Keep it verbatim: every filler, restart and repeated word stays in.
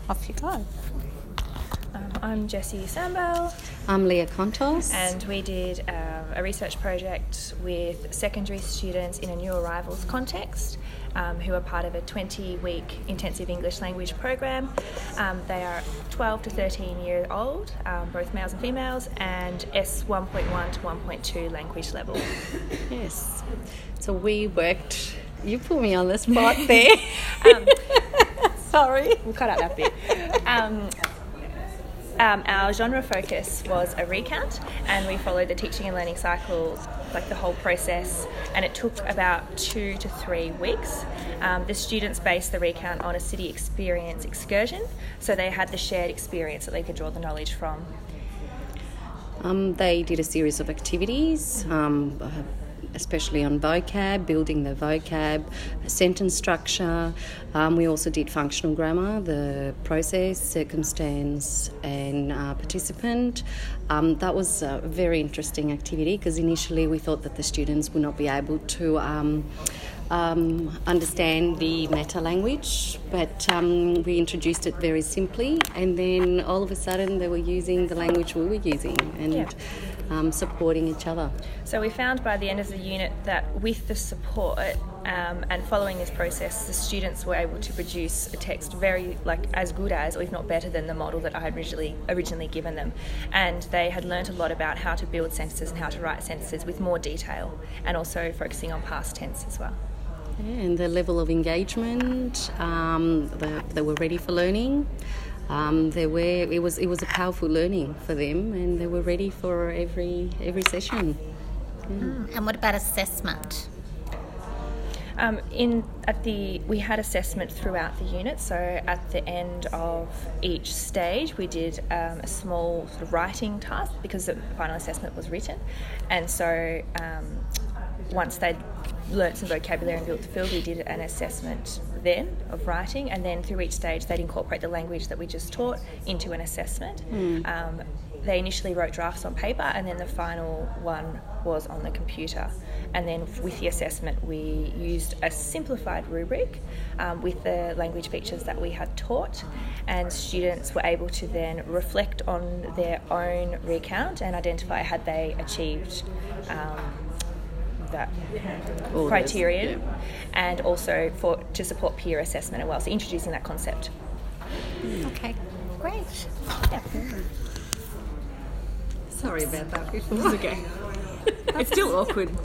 off you go. Um, I'm Jessie Sambell. I'm Leah Contos. And we did um, a research project with secondary students in a new arrivals context um, who are part of a twenty-week intensive English language program. Um, they are twelve to thirteen years old, um, both males and females, and S one point one to one point two language level. Yes. So we worked... You put me on the spot there. um, Sorry. We'll cut out that bit. Um, Um, our genre focus was a recount, and we followed the teaching and learning cycle, like the whole process, and it took about two to three weeks. Um, the students based the recount on a city experience excursion, so they had the shared experience that they could draw the knowledge from. Um, they did a series of activities, um, especially on vocab, building the vocab, sentence structure. Um, we also did functional grammar, the process, circumstance and uh, participant. Um, that was a very interesting activity because initially we thought that the students would not be able to um, um, understand the meta language, but um, we introduced it very simply, and then all of a sudden they were using the language we were using and Yeah. um, supporting each other. So we found by the end of the unit that with the support um, and following this process, the students were able to produce a text very, like, as good as, or if not better than, the model that I had originally originally given them. And they had learnt a lot about how to build sentences and how to write sentences with more detail, and also focusing on past tense as well. Yeah, and the level of engagement, um, the, they were ready for learning. Um, they were. It was. It was a powerful learning for them, and they were ready for every every session. Yeah. Mm. And what about assessment? Um, in at the we had assessment throughout the unit. So at the end of each stage, we did um, a small sort of writing task because the final assessment was written, and so um, once they'd learnt some vocabulary and built the field, we did an assessment then of writing, and then through each stage they'd incorporate the language that we just taught into an assessment. Mm. Um, they initially wrote drafts on paper, and then the final one was on the computer. And then with the assessment we used a simplified rubric um, with the language features that we had taught, and students were able to then reflect on their own recount and identify had they achieved um, that All criterion, those, yeah. and also for to support peer assessment as well, so introducing that concept. Okay, great. Yeah. Sorry about that. It was okay. It's still awkward.